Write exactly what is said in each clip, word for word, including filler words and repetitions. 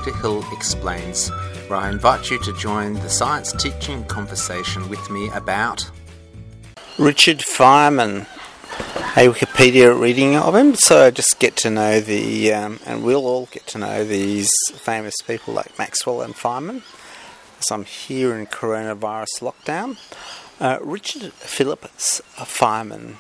Peter Hill Explains, where I invite you to join the science teaching conversation with me about Richard Feynman. A Wikipedia reading of him, so just get to know the, um, and we'll all get to know these famous people like Maxwell and Feynman. So I'm here in coronavirus lockdown. Uh, Richard Philip Feynman,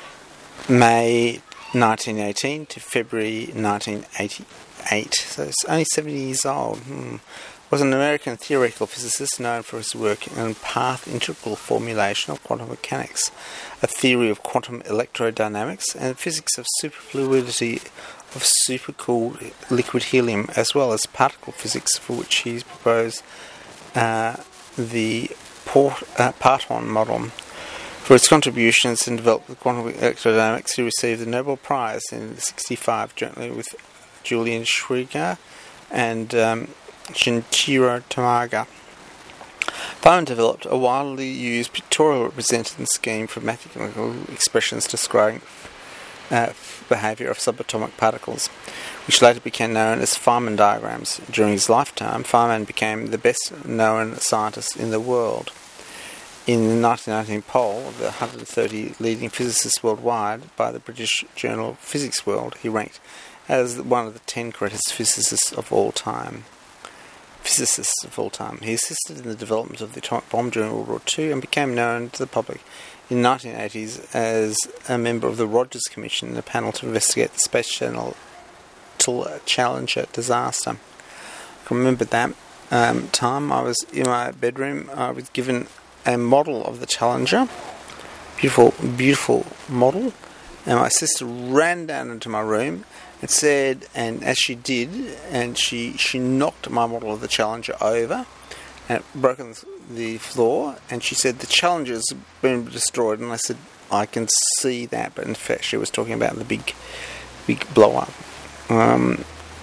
May nineteen eighteen to February nineteen eighty-eight, so it's only seventy years old. Hmm. Was an American theoretical physicist known for his work in path integral formulation of quantum mechanics, a theory of quantum electrodynamics, and physics of superfluidity of supercooled liquid helium, as well as particle physics, for which he proposed uh, the Port, uh, Parton model. For his contributions in developing quantum electrodynamics, he received the Nobel Prize in sixty-five, jointly with Julian Schwinger and um, Shinichiro Tamaga. Feynman developed a widely used pictorial representation scheme for mathematical expressions describing uh, behavior of subatomic particles, which later became known as Feynman diagrams. During his lifetime, Feynman became the best-known scientist in the world. In the nineteen nineteen poll of the one hundred thirty leading physicists worldwide by the British journal Physics World, he ranked as one of the ten greatest physicists of all time. Physicists of all time. He assisted in the development of the atomic bomb during World War Two and became known to the public in the nineteen eighties as a member of the Rogers Commission in a panel to investigate the Space Channel Challenger disaster. I can remember that um, time. I was in my bedroom. I was given a model of the Challenger. Beautiful, beautiful model. And my sister ran down into my room and said, and as she did, and she, she knocked my model of the Challenger over and it broke on the floor, and she said, the Challenger's been destroyed. And I said, I can see that, but in fact she was talking about the big big blow up. Um,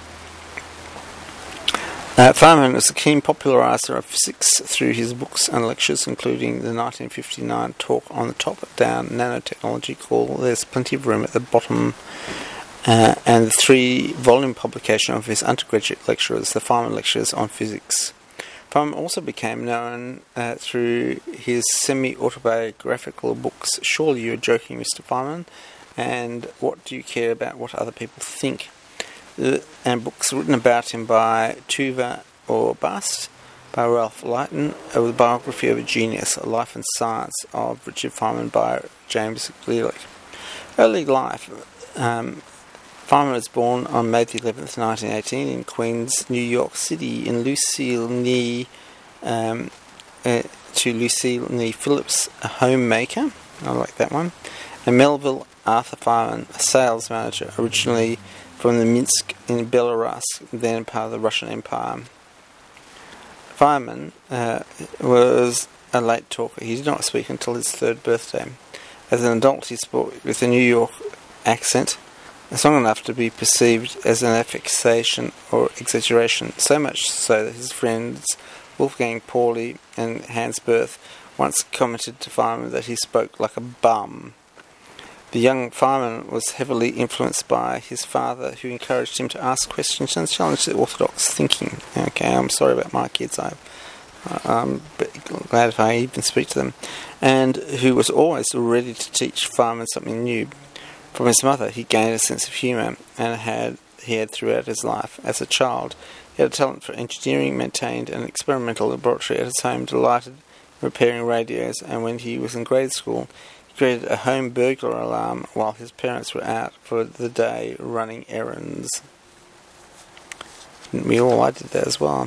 uh, Feynman was a keen popularizer of physics through his books and lectures, including the nineteen fifty-nine talk on the top-down nanotechnology called There's Plenty of Room at the Bottom, Uh, and the three-volume publication of his undergraduate lectures, the Feynman Lectures on Physics. Feynman also became known uh, through his semi-autobiographical books, Surely You're Joking, Mister Feynman, and What Do You Care About What Other People Think? Uh, and books written about him by Tuva or Bust, by Ralph Leighton, uh, with a biography of a genius, A Life and Science of Richard Feynman by James Gleelich. Early life. Um, Feynman was born on May the eleventh, nineteen eighteen, in Queens, New York City, in Lucille Nee, um, uh, to Lucille Nee Phillips, a homemaker. I like that one. And Melville Arthur Feynman, a sales manager, originally from the Minsk in Belarus, then part of the Russian Empire. Feynman uh, was a late talker. He did not speak until his third birthday. As an adult, he spoke with a New York accent, long enough to be perceived as an affectation or exaggeration, so much so that his friends Wolfgang Pauli and Hans Berth once commented to Feynman that he spoke like a bum. The young Feynman was heavily influenced by his father, who encouraged him to ask questions and challenge the orthodox thinking. Okay, I'm sorry about my kids, I, I'm glad if I even speak to them. And who was always ready to teach Feynman something new. From his mother, he gained a sense of humour, and had he had throughout his life. As a child, he had a talent for engineering, maintained an experimental laboratory at his home, delighted in repairing radios, and when he was in grade school, he created a home burglar alarm while his parents were out for the day running errands. Didn't we all? I did that as well.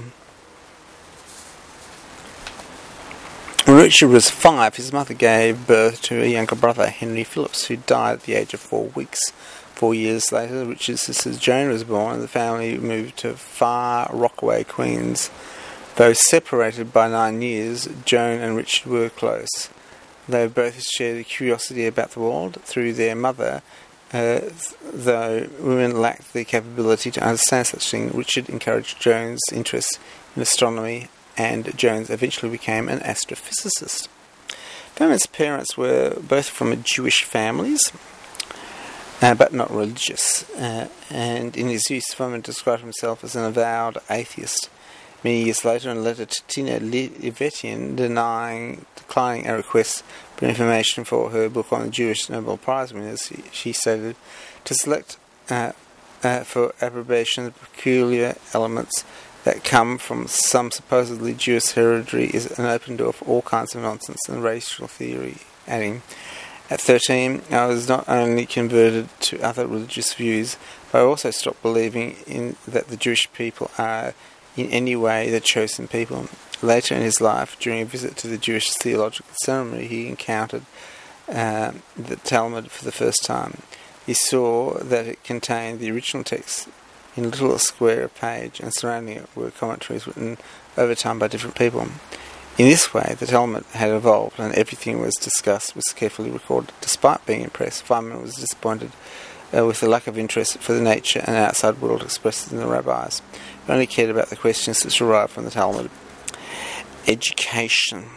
When Richard was five, his mother gave birth to a younger brother, Henry Phillips, who died at the age of four weeks. Four years later, Richard's sister Joan was born, and the family moved to Far Rockaway, Queens. Though separated by nine years, Joan and Richard were close. They both shared a curiosity about the world through their mother. Uh, though women lacked the capability to understand such things, Richard encouraged Joan's interest in astronomy, and Jones eventually became an astrophysicist. Feynman's parents were both from Jewish families. uh, but not religious. Uh, and in his youth, Feynman described himself as an avowed atheist. Many years later, in a letter to Tina Levetian, denying, declining a request for information for her book on the Jewish Nobel Prize winners, she stated, to select uh, uh, for approbation the peculiar elements that come from some supposedly Jewish heredity is an open door for all kinds of nonsense and racial theory, adding, at thirteen, I was not only converted to other religious views, but I also stopped believing in that the Jewish people are in any way the chosen people. Later in his life, during a visit to the Jewish theological ceremony, he encountered uh, the Talmud for the first time. He saw that it contained the original text in a little square page, and surrounding it were commentaries written over time by different people. In this way, the Talmud had evolved, and everything was discussed was carefully recorded. Despite being impressed, Feynman was disappointed uh, with the lack of interest for the nature and outside world expressed in the rabbis, who only cared about the questions that derived from the Talmud. Education.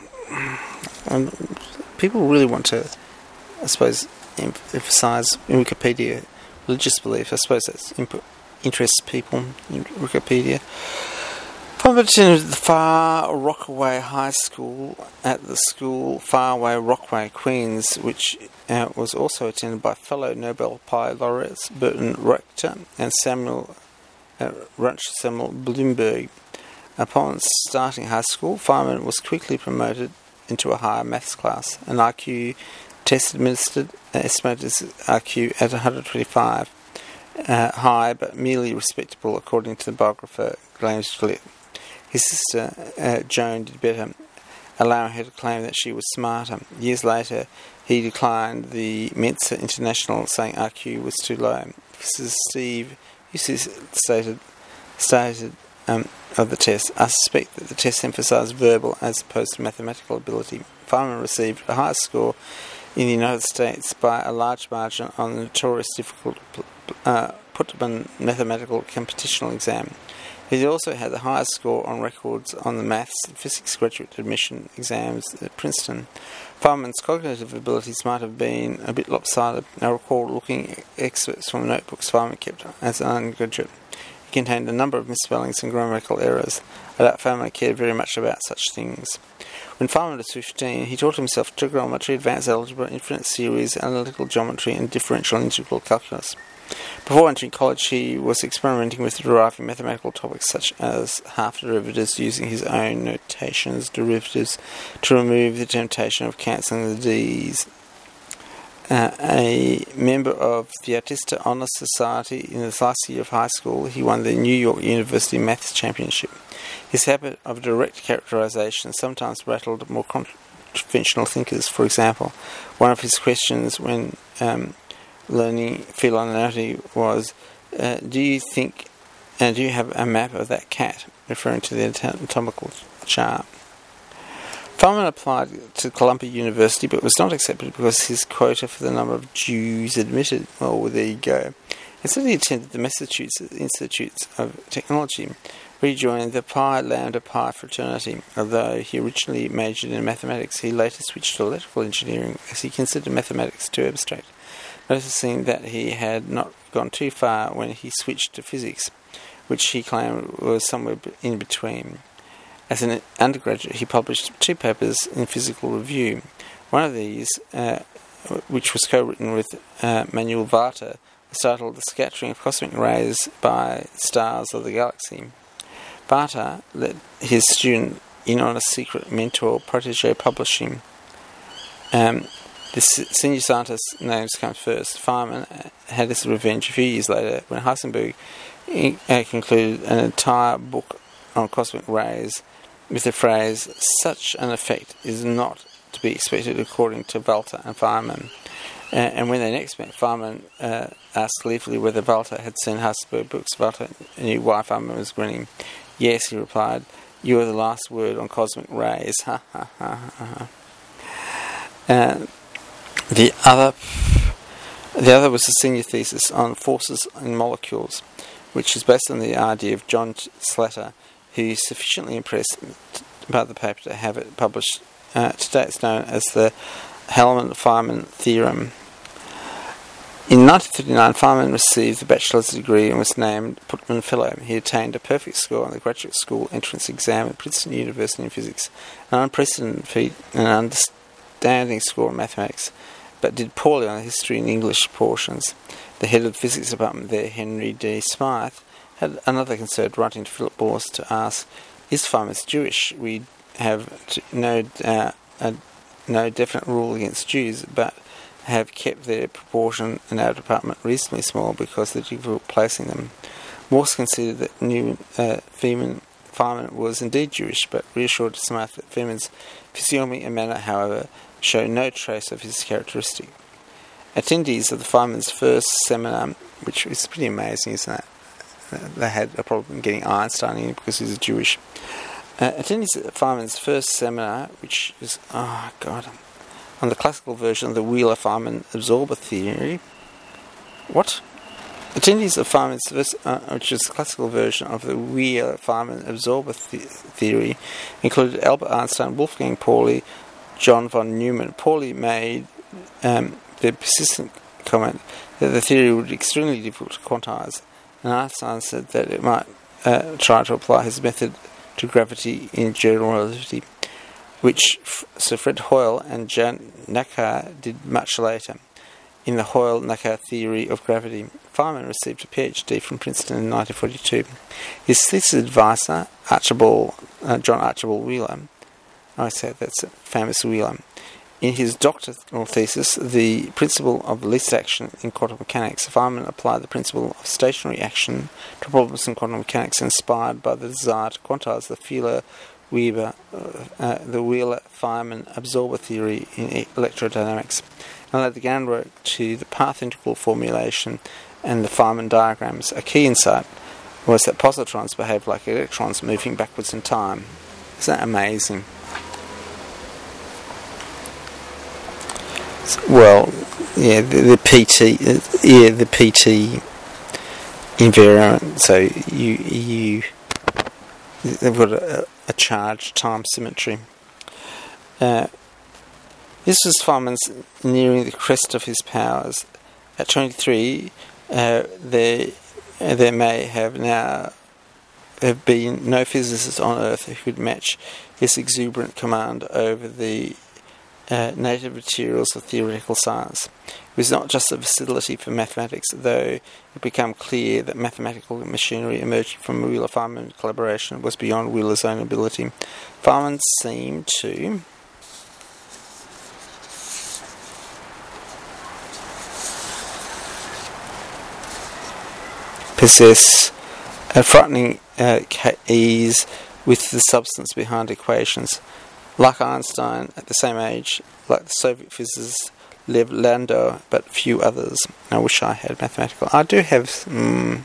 And people really want to, I suppose, em- emphasise in Wikipedia religious belief. I suppose that imp- interests people in Wikipedia. Feynman attended the Far Rockaway High School at the school Faraway Rockaway, Queens, which uh, was also attended by fellow Nobel Prize laureates Burton Richter and Samuel uh, Runch Samuel Bloomberg. Upon starting high school, Feynman was quickly promoted into a higher maths class. An I Q test administered uh, estimated his I Q at one hundred twenty-five, uh, high but merely respectable according to the biographer James Gillett. His sister, uh, Joan, did better, allowing her to claim that she was smarter. Years later, he declined the Mensa International, saying I Q was too low. Professor Steve Eustace stated, stated um, of the test, I suspect that the test emphasised verbal as opposed to mathematical ability. Feynman received a high score in the United States by a large margin on the notorious difficult uh, Putnam mathematical computational exam. He also had the highest score on records on the maths and physics graduate admission exams at Princeton. Feynman's cognitive abilities might have been a bit lopsided. I recall looking at excerpts from notebooks Feynman kept as an undergraduate. It contained a number of misspellings and grammatical errors. I doubt Feynman cared very much about such things. When Feynman was fifteen, he taught himself trigonometry, advanced algebra, infinite series, analytical geometry, and differential and integral calculus. Before entering college, he was experimenting with deriving mathematical topics such as half derivatives using his own notations, derivatives to remove the temptation of cancelling the d's. Uh, a member of the Artista Honor Society in his last year of high school, he won the New York University Maths Championship. His habit of direct characterization sometimes rattled more conventional thinkers. For example, one of his questions when um, learning felonity was, uh, do you think, uh, do you have a map of that cat, referring to the anatomical chart. Feynman applied to Columbia University but was not accepted because his quota for the number of Jews admitted. Well, there you go. Instead he attended the Massachusetts Institutes of Technology, where he joined the Pi Lambda Pi fraternity. Although he originally majored in mathematics, he later switched to electrical engineering as he considered mathematics too abstract, noticing that he had not gone too far when he switched to physics, which he claimed was somewhere in between. As an undergraduate, he published two papers in Physical Review. One of these, uh, which was co-written with uh, Manuel Varta, was titled The Scattering of Cosmic Rays by Stars of the Galaxy. Varta let his student in on a secret mentor-protege publishing. Um, the senior scientist's names come first. Feynman had his revenge a few years later when Heisenberg uh, concluded an entire book on cosmic rays with the phrase, "Such an effect is not to be expected according to Volta and Feynman." Uh, and when they next met, Feynman uh, asked gleefully whether Volta had seen Heisenberg books. Volta knew why Feynman was grinning. "Yes," he replied, "you are the last word on cosmic rays." Ha ha ha ha. Uh, the other, the other was a senior thesis on forces in molecules, which is based on the idea of John Slater, who is sufficiently impressed by the paper to have it published. Uh, today it's known as the Hellman-Feynman theorem. In nineteen thirty-nine, Feynman received a bachelor's degree and was named Putnam Fellow. He attained a perfect score on the graduate school entrance exam at Princeton University in physics, an unprecedented feat and an understanding score in mathematics, but did poorly on the history and English portions. The head of the physics department there, Henry D. Smythe, had another concern, writing to Philip Morse to ask, "Is Feynman Jewish? We have to, no uh, a, no definite rule against Jews, but have kept their proportion in our department reasonably small because of the difficult placing them." Morse considered that new uh, Feynman, Feynman was indeed Jewish, but reassured Smythe that Feynman's physiognomy and manner, however, show no trace of his characteristic. Attendees of the Feynman's first seminar, which is pretty amazing, isn't it? They had a problem getting Einstein in because he's Jewish. Uh, attendees at Feynman's first seminar, which is, oh god, on the classical version of the Wheeler-Feynman absorber theory. What? Attendees of Feynman's first, uh, which is the classical version of the Wheeler-Feynman absorber the- theory, included Albert Einstein, Wolfgang Pauli, John von Neumann. Pauli made um, the persistent comment that the theory would be extremely difficult to quantize, and Einstein said that it might uh, try to apply his method to gravity in general relativity, which F- Sir Fred Hoyle and Jan Neckar did much later. In the Hoyle-Neckar theory of gravity, Feynman received a PhD from Princeton in nineteen forty-two. His thesis advisor, Archibald, uh, John Archibald Wheeler, I say that's a famous Wheeler, in his doctoral thesis, The Principle of Least Action in Quantum Mechanics, Feynman applied the principle of stationary action to problems in quantum mechanics inspired by the desire to quantize the Feeler Weber, uh, uh, the Wheeler-Feynman absorber theory in e- electrodynamics, and laid the groundwork to the path integral formulation and the Feynman diagrams. A key insight was that positrons behave like electrons moving backwards in time. Isn't that amazing? Well, yeah, the, the P T, uh, yeah, the P T invariant. So you you they've got a, a charge time symmetry. Uh, this was Feynman's nearing the crest of his powers. At twenty-three, uh, there uh, there may have now have been no physicist on Earth who could match his exuberant command over the Uh, native materials of theoretical science. It was not just a facility for mathematics, though it became clear that mathematical machinery emerging from Wheeler-Feynman collaboration was beyond Wheeler's own ability. Feynman seemed to possess a frightening uh, ease with the substance behind equations. Like Einstein, at the same age, like the Soviet physicist Lev Landau, but few others. I wish I had mathematical. I do have. Um,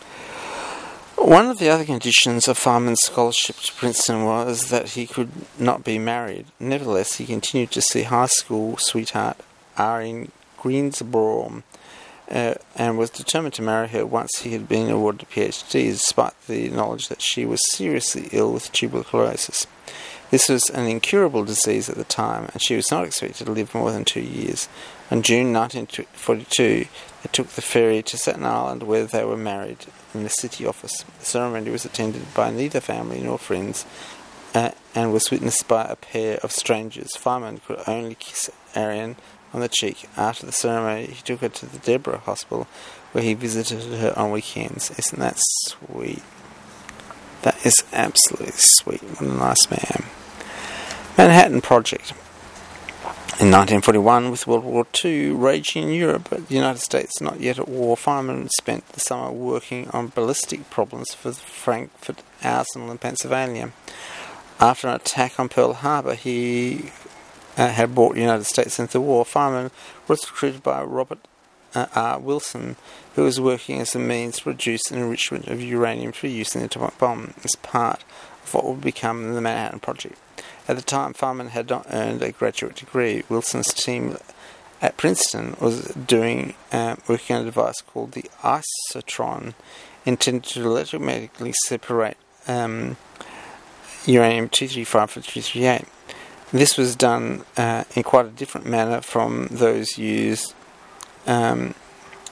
one of the other conditions of Feynman's scholarship to Princeton was that he could not be married. Nevertheless, he continued to see high school sweetheart Irene Greensboro, uh, and was determined to marry her once he had been awarded a PhD, despite the knowledge that she was seriously ill with tuberculosis. This was an incurable disease at the time, and she was not expected to live more than two years. On June nineteen forty-two, they took the ferry to Staten Island, where they were married in the city office. The ceremony was attended by neither family nor friends, uh, and was witnessed by a pair of strangers. Feynman could only kiss Ariane on the cheek. After the ceremony, he took her to the Deborah Hospital, where he visited her on weekends. Isn't that sweet? That is absolutely sweet. What a nice man. Manhattan Project. In nineteen forty-one, with World War Two raging in Europe, but the United States not yet at war, Feynman spent the summer working on ballistic problems for the Frankfurt Arsenal in Pennsylvania. After an attack on Pearl Harbor, he uh, had brought the United States into the war. Feynman was recruited by Robert uh, R. Wilson, who was working as a means to produce an enrichment of uranium for use in the atomic bomb as part of what would become the Manhattan Project. At the time, Feynman had not earned a graduate degree. Wilson's team at Princeton was doing uh, working on a device called the isotron, intended to electromagnetically separate um, uranium two thirty-five from two thirty-eight. This was done uh, in quite a different manner from those used um,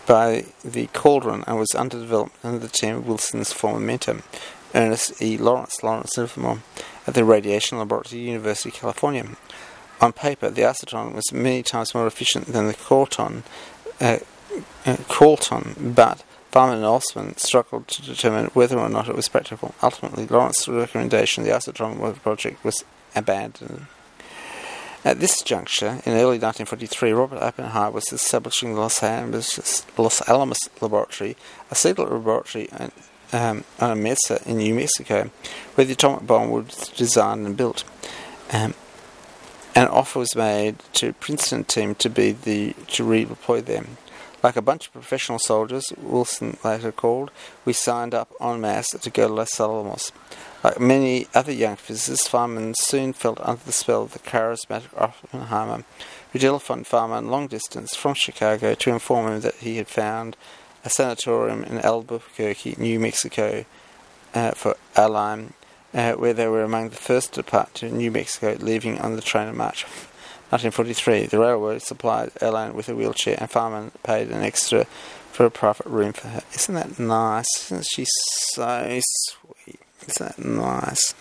by the Cauldron and was under development under the team of Wilson's former mentor, Ernest E. Lawrence, Lawrence Livermore, at the Radiation Laboratory, University of California. On paper, the Acetron was many times more efficient than the Corton, uh, uh, Colton, but Farman and Osman struggled to determine whether or not it was practical. Ultimately, Lawrence's recommendation, the Acetron project, was abandoned. At this juncture, in early nineteen forty-three, Robert Oppenheimer was establishing the Los Alamos, Los Alamos Laboratory, a secret laboratory um, on a mesa in New Mexico, where the atomic bomb was designed and built. Um, An offer was made to the Princeton team to be the to redeploy them. Like a bunch of professional soldiers, Wilson later called, we signed up en masse to go to Los Alamos. Like many other young physicists, Farman soon felt under the spell of the charismatic Oppenheimer, who telephoned Farman long distance from Chicago to inform him that he had found a sanatorium in Albuquerque, New Mexico, uh, for Alime, Uh, where they were among the first to depart to New Mexico, leaving on the train in March nineteen forty-three. The railroad supplied Elaine with a wheelchair, and Farman paid an extra for a private room for her. Isn't that nice? Isn't she so sweet? Isn't that nice?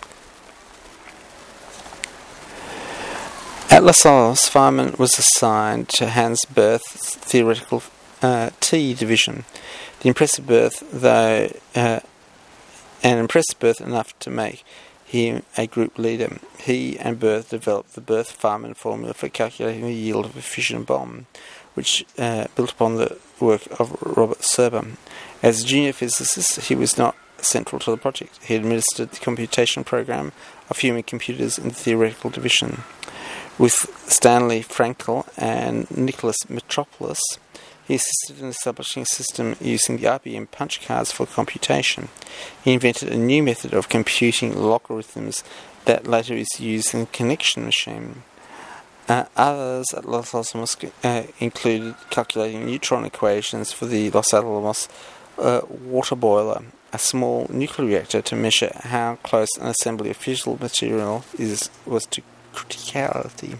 At Los Alamos, Farman was assigned to Hans Berth's theoretical uh, T division. The impressive Berth, though... Uh, An impressive Berth enough to make him a group leader. He and Berth developed the Berth-Farman formula for calculating the yield of a fission bomb, which uh, built upon the work of Robert Serber. As a junior physicist, he was not central to the project. He administered the computation program of human computers in the theoretical division. With Stanley Frankel and Nicholas Metropolis, he assisted in establishing a system using the I B M punch cards for computation. He invented a new method of computing logarithms that later is used in the connection machine. Uh, others at Los Alamos uh, included calculating neutron equations for the Los Alamos uh, water boiler, a small nuclear reactor to measure how close an assembly of fissile material is was to criticality.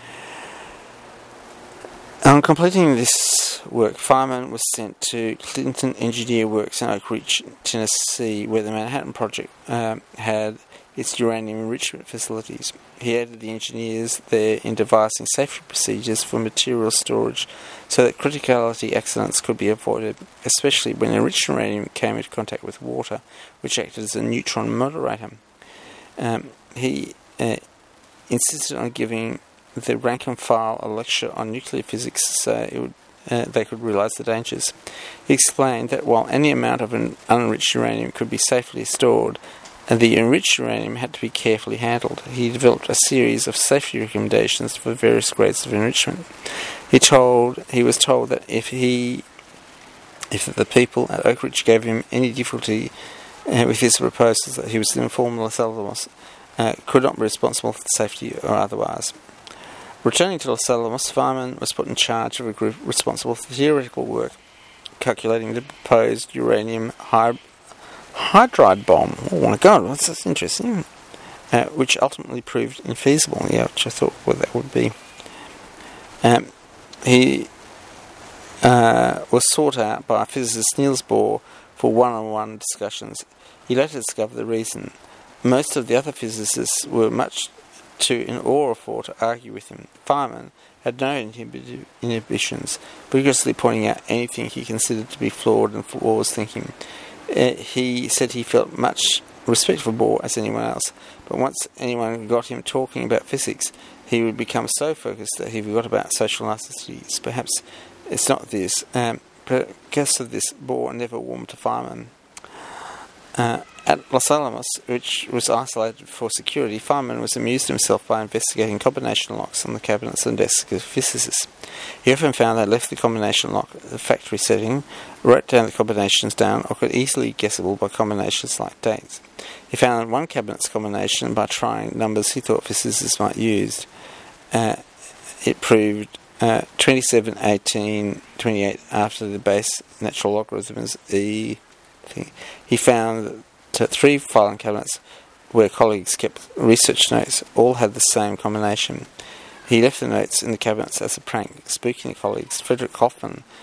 On completing this work, Farman was sent to Clinton Engineer Works in Oak Ridge, Tennessee, where the Manhattan Project um, had its uranium enrichment facilities. He aided the engineers there in devising safety procedures for material storage so that criticality accidents could be avoided, especially when enriched uranium came into contact with water, which acted as a neutron moderator. Um, he uh, insisted on giving the rank and file a lecture on nuclear physics so it would, uh, they could realize the dangers. He explained that while any amount of an unenriched uranium could be safely stored, and the enriched uranium had to be carefully handled. He developed a series of safety recommendations for various grades of enrichment. He told he was told that if he if the people at Oak Ridge gave him any difficulty uh, with his proposals, that he was to inform Los Alamos, uh, could not be responsible for the safety or otherwise. Returning to Los Alamos, Farman was put in charge of a group responsible for theoretical work, calculating the proposed uranium hy- hydride bomb. Oh my God, that's, that's interesting. Uh, which ultimately proved infeasible, yeah, which I thought well, that would be. Um, he uh, was sought out by physicist Niels Bohr for one-on-one discussions. He later discovered the reason. Most of the other physicists were much too in awe for to argue with him. Farman had no inhib- inhibitions, vigorously pointing out anything he considered to be flawed and flawless thinking. Uh, he said he felt much respect for Bohr as anyone else, but once anyone got him talking about physics, he would become so focused that he forgot about social niceties. Perhaps it's not this. Um, because of this, Bohr never warmed to Farman. Uh, at Los Alamos, which was isolated for security, Farman was amused himself by investigating combination locks on the cabinets and desks of physicists. He often found they left the combination lock at the factory setting, wrote down the combinations down, or could easily guessable by combinations like dates. He found one cabinet's combination by trying numbers he thought physicists might use. Uh, it proved uh, twenty-seven, eighteen, twenty-eight after the base natural logarithm is E. He found that three filing cabinets where colleagues kept research notes all had the same combination. He left the notes in the cabinets as a prank, spooking the colleagues. Frederick Hoffman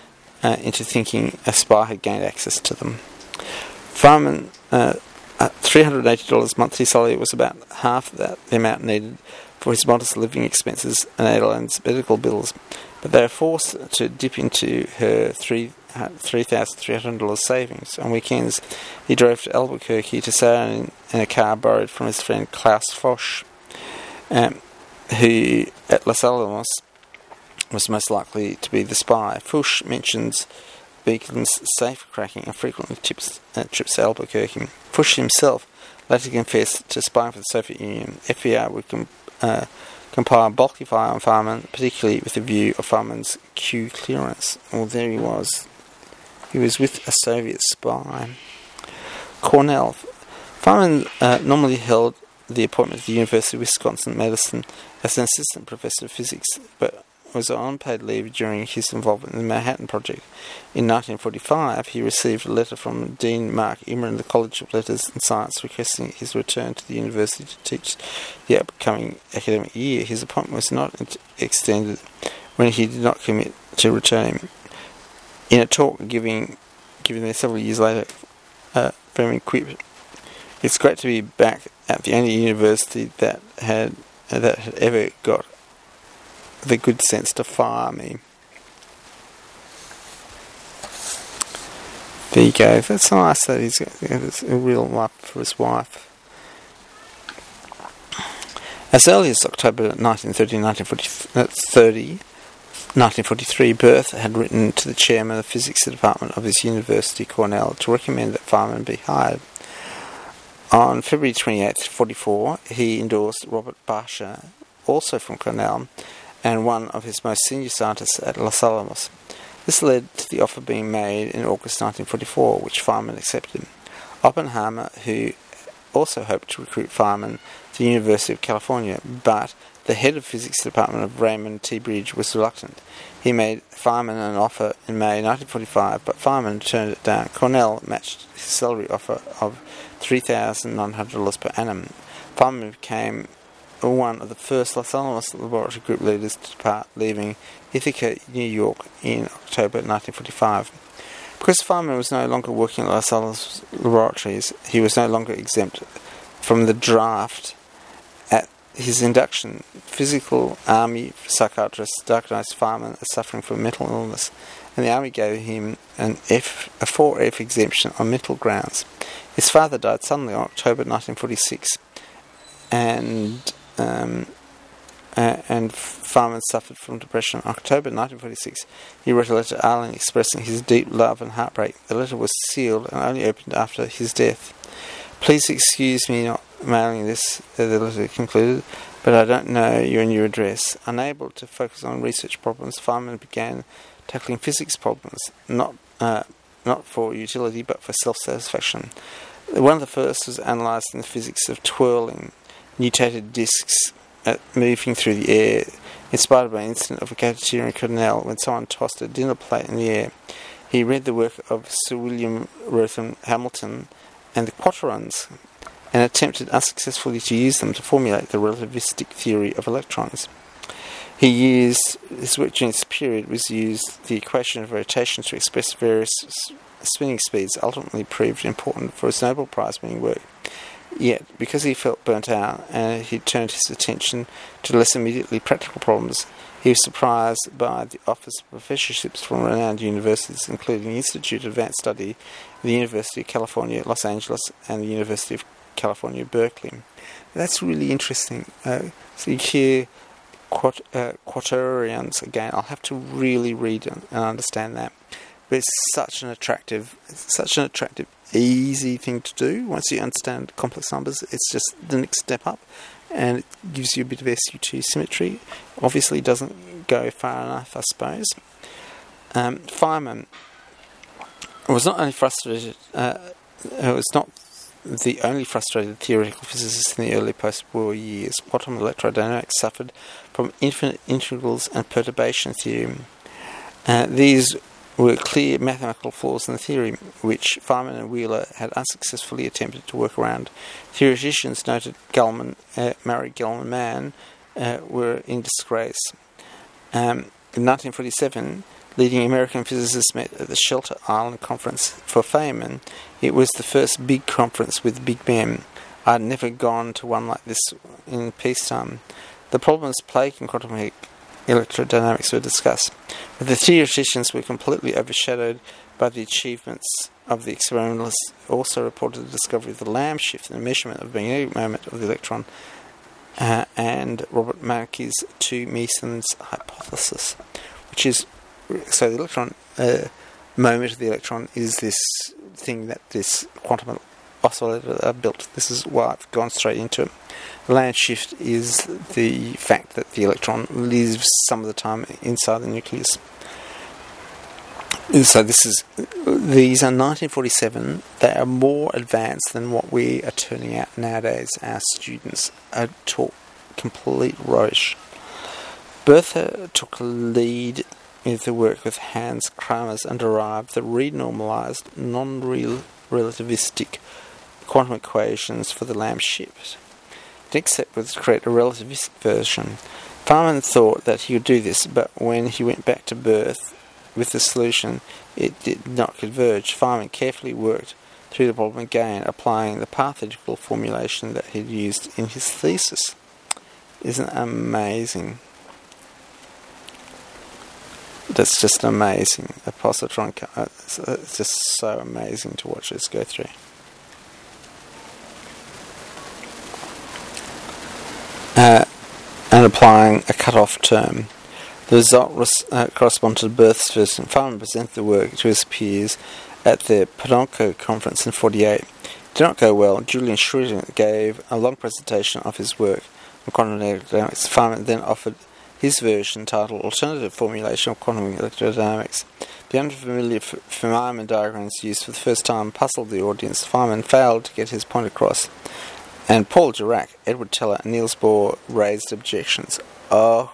uh, into thinking a spy had gained access to them. Feynman, uh, uh, three hundred eighty dollars monthly salary was about half that the amount needed for his modest living expenses and Adelaide's medical bills, but they were forced to dip into her three thousand three hundred dollars savings. On weekends, he drove to Albuquerque to sail in, in a car borrowed from his friend Klaus Foch, um, who at Los Alamos was most likely to be the spy. Foch mentions Beacon's safe cracking and frequently tips, uh, trips to Albuquerque. Foch himself later confessed to spying for the Soviet Union. F B I would com- uh, compile a bulky file on Feynman, particularly with the view of Feynman's Q clearance. Well, there he was. He was with a Soviet spy. Cornell. Feynman uh, normally held the appointment at the University of Wisconsin-Madison as an assistant professor of physics, but was on unpaid leave during his involvement in the Manhattan Project. In nineteen forty-five, he received a letter from Dean Mark Immer in the College of Letters and Science requesting his return to the university to teach the upcoming academic year. His appointment was not extended when he did not commit to returning. In a talk giving, given there several years later, uh, Feynman quipped, "It's great to be back at the only university that had uh, that had ever got the good sense to fire me." There you go. That's nice that he's got a real love for his wife. As early as October nineteen thirty, nineteen forty, nineteen forty-three, Berth had written to the chairman of the physics department of his university, Cornell, to recommend that Feynman be hired. On February twenty-eighth, forty-four, he endorsed Robert Bacher, also from Cornell, and one of his most senior scientists at Los Alamos. This led to the offer being made in August nineteen forty-four, which Feynman accepted. Oppenheimer, who also hoped to recruit Feynman to the University of California, but the head of physics department of Raymond T. Bridge was reluctant. He made Feynman an offer in May nineteen forty-five, but Feynman turned it down. Cornell matched his salary offer of three thousand nine hundred dollars per annum. Feynman became one of the first Los Alamos laboratory group leaders to depart, leaving Ithaca, New York, in October nineteen forty-five. Because Feynman was no longer working at Los Alamos laboratories, he was no longer exempt from the draft. At his induction, physical Army psychiatrists diagnosed Feynman as suffering from mental illness, and the Army gave him an F, a four F exemption on mental grounds. His father died suddenly on October nineteen forty-six, and Um, uh, and Feynman suffered from depression. In October nineteen forty-six, he wrote a letter to Arlen expressing his deep love and heartbreak. The letter was sealed and only opened after his death. "Please excuse me not mailing this," the letter concluded, "but I don't know your new address." Unable to focus on research problems, Feynman began tackling physics problems, not uh, not for utility but for self-satisfaction. One of the first was analysing the physics of twirling nutated discs uh, moving through the air, inspired by an incident of a cafeteria in Cornell when someone tossed a dinner plate in the air. He read the work of Sir William Rotham Hamilton and the quaternions, and attempted unsuccessfully to use them to formulate the relativistic theory of electrons. He used, his work during this period was used the equation of rotation to express various spinning speeds, ultimately proved important for his Nobel Prize-winning work. Yet, because he felt burnt out and he turned his attention to less immediately practical problems, he was surprised by the offers of professorships from renowned universities, including the Institute of Advanced Study, the University of California, Los Angeles, and the University of California, Berkeley. That's really interesting. Uh, so you hear quat- uh, quaternions again. I'll have to really read and understand that. But it's such an attractive, such an attractive, easy thing to do. Once you understand complex numbers, it's just the next step up, and it gives you a bit of S U two symmetry. Obviously, doesn't go far enough, I suppose. Um, Feynman was not only frustrated; uh, it was not the only frustrated theoretical physicist in the early post-war years. Quantum electrodynamics suffered from infinite integrals and perturbation theorem. Uh, these were clear mathematical flaws in the theory, which Feynman and Wheeler had unsuccessfully attempted to work around. Theoreticians noted Gell-Mann, uh, Murray Gell-Mann uh, were in disgrace. Um, in nineteen forty-seven, leading American physicists met at the Shelter Island Conference. For Feynman, it was the first big conference with big men. I had never gone to one like this in peacetime. The problems plaguing quantum electrodynamics were discussed, but the theoreticians were completely overshadowed by the achievements of the experimentalists. Also reported the discovery of the Lamb shift and the measurement of the magnetic moment of the electron, uh, and Robert Markey's two mesons hypothesis, which is, so the electron uh, moment of the electron is this thing that this quantum oscillator are built. This is why I've gone straight into it. The Lamb shift is the fact that the electron lives some of the time inside the nucleus. So this is, these are nineteen forty-seven. They are more advanced than what we are turning out nowadays. Our students are taught complete rubbish. Bertha took a lead in the work with Hans Kramers and derived the renormalized, non-relativistic quantum equations for the Lamb shift. The next step was to create a relativistic version. Feynman thought that he could do this, but when he went back to Birth with the solution, it did not converge. Feynman carefully worked through the problem again, applying the path-logical formulation that he'd used in his thesis. Isn't it amazing? That's just amazing. A positron, it's just so amazing to watch this go through. Uh, and applying a cut-off term. The result res- uh, corresponded to Birth's first, and Feynman presented the work to his peers at the Podonko conference in forty-eight. It did not go well. Julian Schroeder gave a long presentation of his work on quantum electrodynamics. Feynman then offered his version titled Alternative Formulation of Quantum Electrodynamics. The unfamiliar F- Feynman diagrams used for the first time puzzled the audience. Feynman failed to get his point across, and Paul Dirac, Edward Teller, and Niels Bohr raised objections. Oh,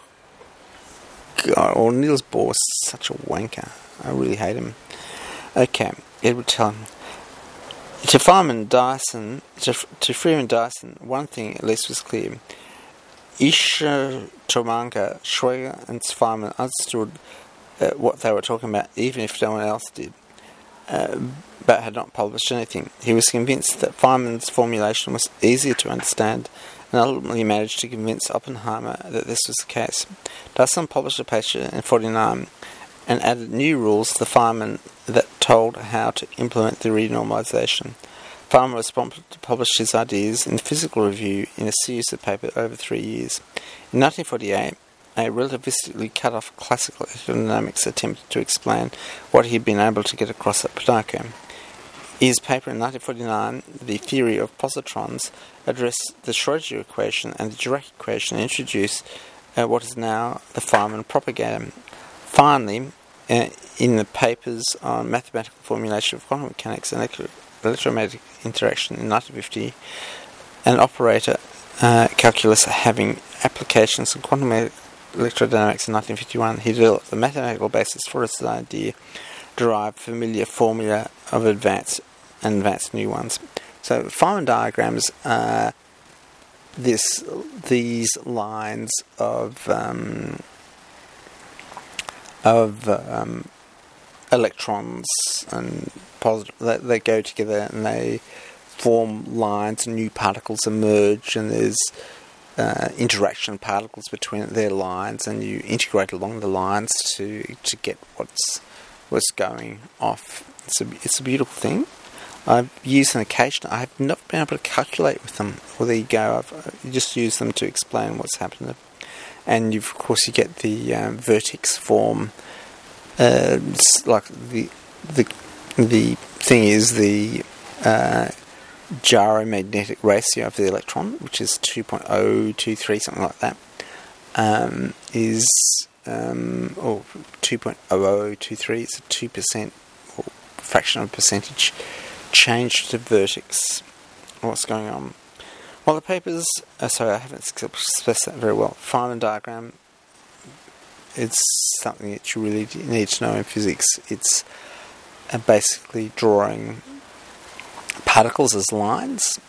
God, well, Niels Bohr is such a wanker. I really hate him. Okay, Edward Teller. To Feynman Dyson, to, to Freeman Dyson, one thing at least was clear. Isha Tomanga, Schwager, and Feynman understood uh, what they were talking about, even if no one else did, uh, but had not published anything. He was convinced that Feynman's formulation was easier to understand, and ultimately managed to convince Oppenheimer that this was the case. Dyson published a paper in forty-nine and added new rules to the Feynman that told how to implement the renormalization. Feynman was prompted to publish his ideas in the Physical Review in a series of papers over three years. In nineteen forty-eight, a relativistically cut-off classical electrodynamics attempted to explain what he had been able to get across at Podonko. In his paper in nineteen forty-nine, The Theory of Positrons, addressed the Schrödinger equation and the Dirac equation and introduced uh, what is now the Feynman propagator. Finally, uh, in the papers on mathematical formulation of quantum mechanics and electro- electromagnetic interaction in nineteen fifty, an operator uh, calculus having applications in quantum electrodynamics in nineteen fifty-one, he developed the mathematical basis for his idea, derived familiar formula of advanced and advanced new ones. So Feynman diagrams are this these lines of um, of um, electrons and positive. They, they go together and they form lines, and new particles emerge, and there's uh, interaction particles between their lines, and you integrate along the lines to to get what's what's going off. It's a it's a beautiful thing. I've used them occasionally. I've not been able to calculate with them. Well, there you go. I've uh, just used them to explain what's happening. And you've, of course, you get the um, vertex form. Uh, it's like the the the thing is the uh, gyromagnetic ratio of the electron, which is two point oh two three, something like that. Um, is um, or two point oh oh two three. It's a two percent or fraction of a percentage change to vertex. What's going on? Well, the papers, uh, sorry, I haven't expressed that very well. Feynman diagram, it's something that you really need to know in physics. It's uh, basically drawing particles as lines.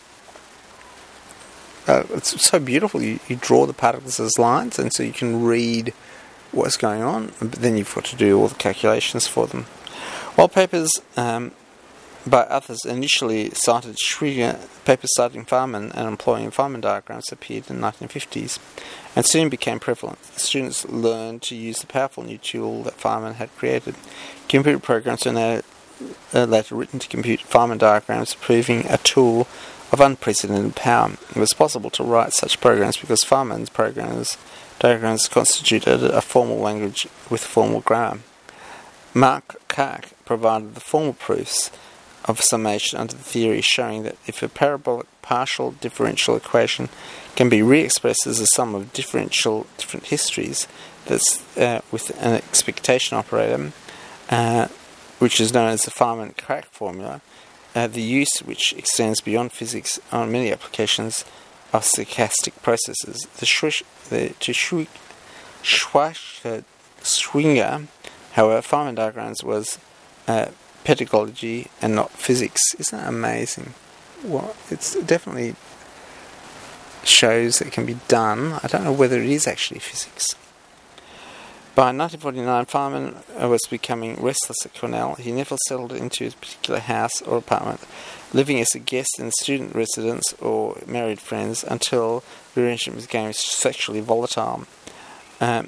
Uh, it's so beautiful. You, you draw the particles as lines, and so you can read what's going on, but then you've got to do all the calculations for them. While papers um, by others initially cited Schwinger, papers citing Feynman and employing Feynman diagrams appeared in the nineteen fifties and soon became prevalent. Students learned to use the powerful new tool that Feynman had created. Computer programs were now uh, later written to compute Feynman diagrams, proving a tool of unprecedented power. It was possible to write such programs because Feynman's programs diagrams constituted a formal language with formal grammar. Mark Kark provided the formal proofs of summation under the theory, showing that if a parabolic partial differential equation can be re-expressed as a sum of differential different histories, that's uh, with an expectation operator, uh, which is known as the Feynman-Kark formula, uh, the use which extends beyond physics on many applications of stochastic processes. The, Schwish, the to Schwinger, Schwinger, however, Feynman diagrams was uh, pedagogy and not physics. Isn't that amazing? Well, it's definitely shows that it can be done. I don't know whether it is actually physics. By nineteen forty-nine, Feynman was becoming restless at Cornell. He never settled into a particular house or apartment, living as a guest in student residence or married friends until the arrangement became sexually volatile. Um,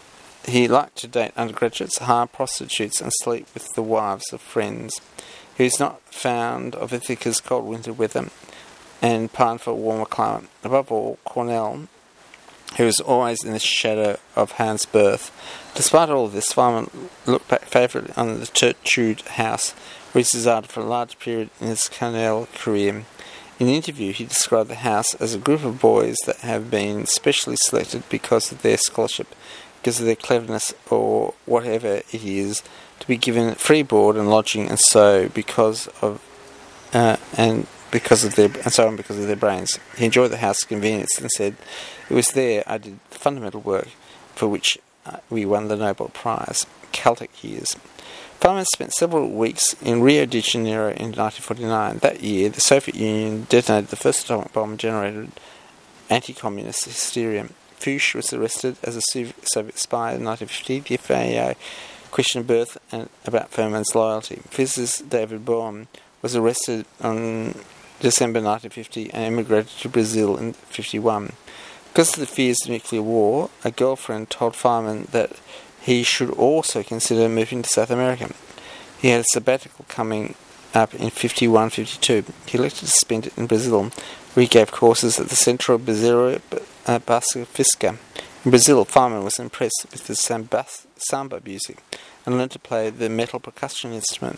he liked to date undergraduates, hire prostitutes, and sleep with the wives of friends. He was not fond of Ithaca's cold winter weather and pined for a warmer climate. Above all, Cornell, who was always in the shadow of Hans' birth. Despite all this, Feynman looked back favourably on the Tertrude house, where he resided for a large period in his Cornell career. In the interview, he described the house as a group of boys that have been specially selected because of their scholarship, because of their cleverness, or whatever it is, to be given free board and lodging, and so because of uh, and because of their and so on because of their brains. He enjoyed the house's convenience and said, "It was there I did the fundamental work for which uh, we won the Nobel Prize." Celtic years. Feynman spent several weeks in Rio de Janeiro in nineteen forty-nine. That year, the Soviet Union detonated the first atomic bomb and generated anti-communist hysteria. Fuchs was arrested as a Soviet spy in nineteen fifty. The F A O questioned birth and about Feynman's loyalty. Physicist David Bohm was arrested on December nineteen fifty and emigrated to Brazil in fifty-one. Because of the fears of nuclear war, a girlfriend told Feynman that he should also consider moving to South America. He had a sabbatical coming up in fifty-one fifty-two. He elected to spend it in Brazil, where he gave courses at the Centro Brasileiro uh, Pacifista. In Brazil, Feynman was impressed with the samba, samba music and learned to play the metal percussion instrument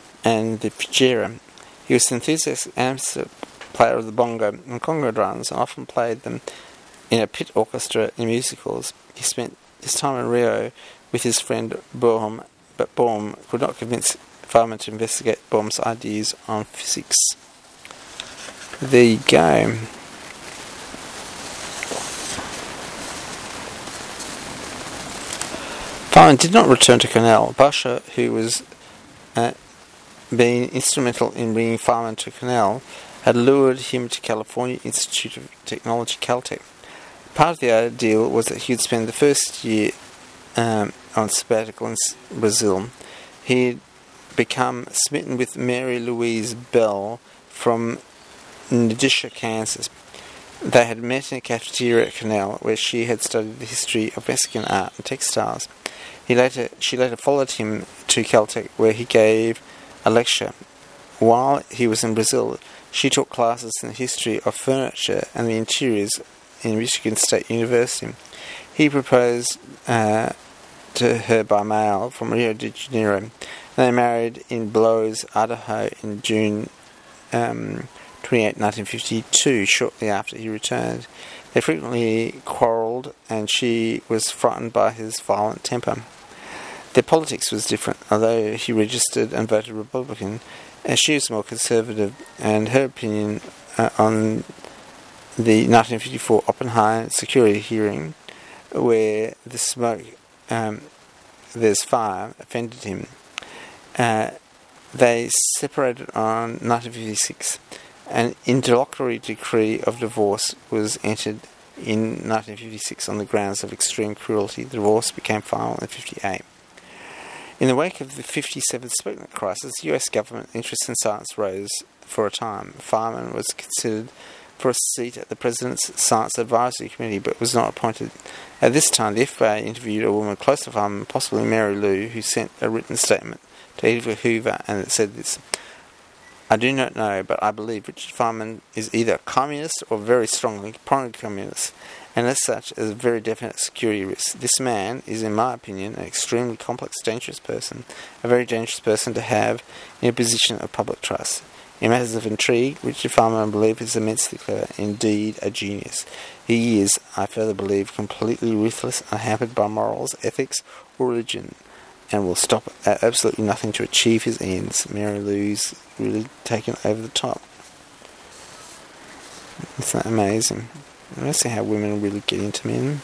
and the figueira. He was an enthusiastic amateur player of the bongo and conga drums and often played them in a pit orchestra in musicals. He spent his time in Rio with his friend Bohm, but Bohm could not convince Feynman to investigate Bohm's ideas on physics. There you go. Feynman did not return to Cornell. Boscher, who was uh, being instrumental in bringing Feynman to Cornell, had lured him to California Institute of Technology, Caltech. Part of the deal was that he would spend the first year um, on sabbatical in Brazil. He had become smitten with Mary Louise Bell from Nidisha, Kansas. They had met in a cafeteria at Cornell, where she had studied the history of Mexican art and textiles. He later, she later followed him to Caltech, where he gave a lecture. While he was in Brazil, she took classes in the history of furniture and the interiors in Michigan State University. He proposed uh, to her by mail from Rio de Janeiro. They married in Blows, Idaho in June um, twenty-eighth, nineteen fifty-two, shortly after he returned. They frequently quarrelled, and she was frightened by his violent temper. Their politics was different. Although he registered and voted Republican, and she was more conservative, and her opinion uh, on the nineteen fifty-four Oppenheimer security hearing, where the smoke, um, there's fire, offended him. Uh, they separated on nineteen fifty-six. An interlocutory decree of divorce was entered in nineteen fifty-six on the grounds of extreme cruelty. The divorce became final in fifty-eight. In the wake of the fifty-seven Sputnik crisis, U S government interest in science rose for a time. Fireman was considered for a seat at the President's Science Advisory Committee, but was not appointed. At this time, the F B I interviewed a woman close to Fireman, possibly Mary Lou, who sent a written statement to Edgar Hoover, and it said this: "I do not know, but I believe Richard Fireman is either a communist or very strongly pro-communist, and as such is a very definite security risk. This man is, in my opinion, an extremely complex, dangerous person, a very dangerous person to have in a position of public trust. In matters of intrigue, Richard Fireman, I believe, is immensely clever, indeed a genius. He is, I further believe, completely ruthless, unhampered by morals, ethics, or religion, and will stop at absolutely nothing to achieve his ends." Mary Lou's really taken over the top. Isn't that amazing? I don't see how women really get into men.